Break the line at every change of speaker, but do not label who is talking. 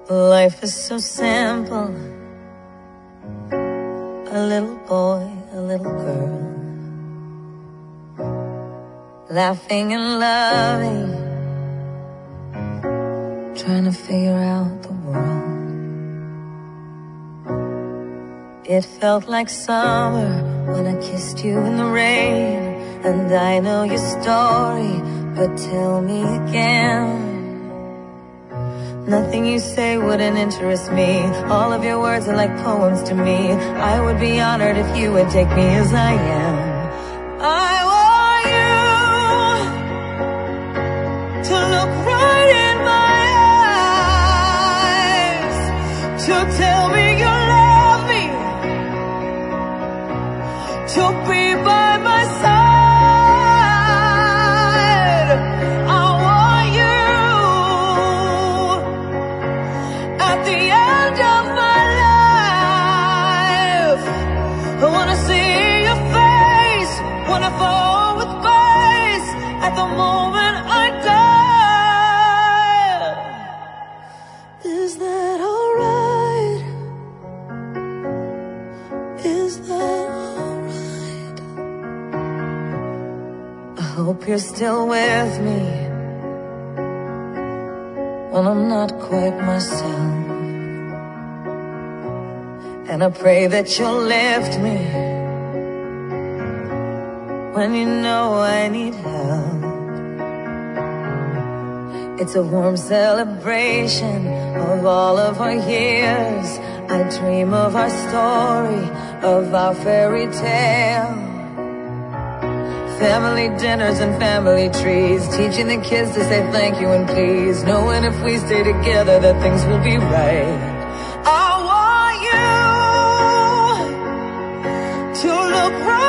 Life is so simple. A little boy, a little girl, laughing and loving, trying to figure out the world. It felt like summer when I kissed you in the rain. And I know your story, but tell me again. Nothing you say wouldn't interest me. All of your words are like poems to me. I would be honored if you would take me as I am. I want you to look right in my eyes, to tell me you love me, to be by my side. I wanna see your face, wanna fall with grace at the moment I die. Is that alright? Is that alright? I hope you're still with me when I'm not quite myself. And I pray that you'll lift me when you know I need help. It's a warm celebration of all of our years. I dream of our story, of our fairy tale. Family dinners and family trees, teaching the kids to say thank you and please, knowing if we stay together that things will be right. To look right